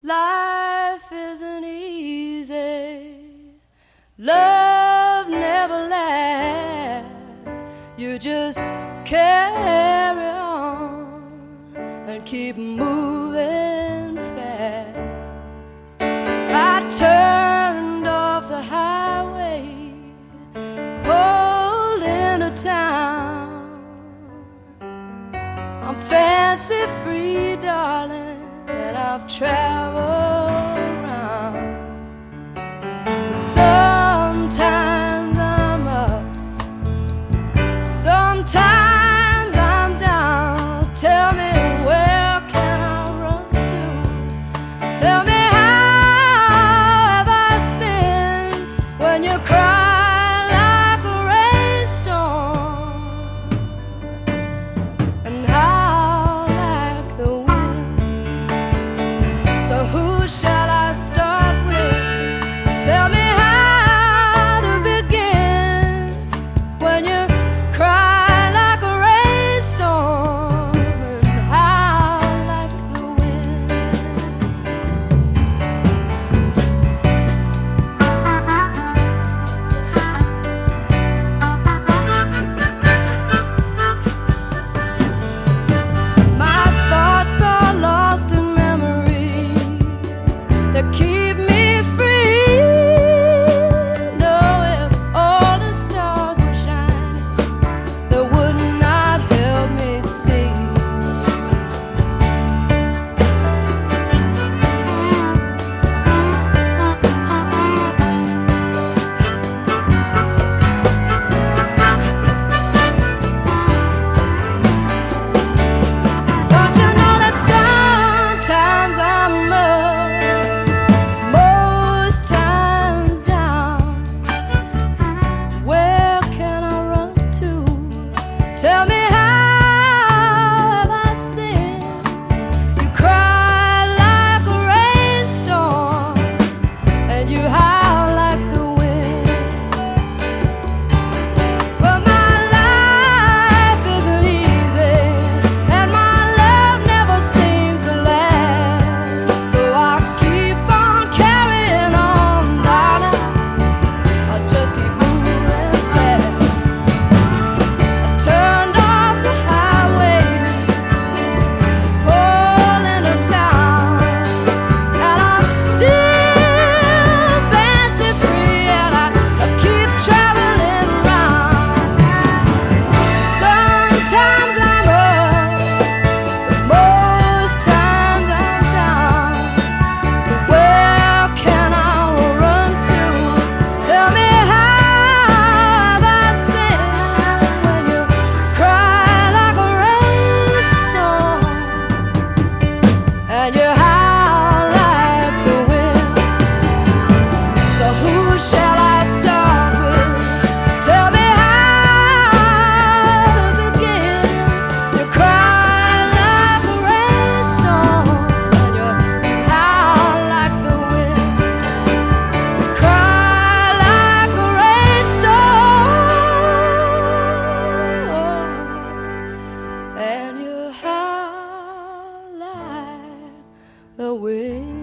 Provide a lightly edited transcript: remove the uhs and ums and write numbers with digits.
Life isn't easy. Love never lasts. You just carry on and keep moving fast. I turned off the highway, pulled into town. I'm fancy free, darling, and I've traveled around. But sometimes I'm up, sometimes I'm down. Tell me, where can I run to? Tell me, how have I sinned when you cry like a rainstorm and howl like the wind? So who shall I start with? Tell me how to begin when you cry like a rainstorm and howl like the wind. My thoughts are lost in memories that keep me free. No, if all the stars were shining, they would not help me see. Don't you know that sometimes I'm up, most times down? Where can I run to? Tell me, how have I sinned? You cry like a rainstorm and you howl like the wind. But my life isn't easy, and my love never seems to last. So I keep on carrying on, darling. I just keep moving fast. I turned off the highway, pulled into town, and I'm still fancy free, and I keep traveling around. Sometimes I'm up, most times I'm down. So where can I run to? Tell me, how have I sinned when you cry like a rainstorm and you howl like the wind? So who shall I start with? Tell me how to begin. You cry like a rainstorm and you howl like the wind. Cry like a rainstorm and you howl like the wind.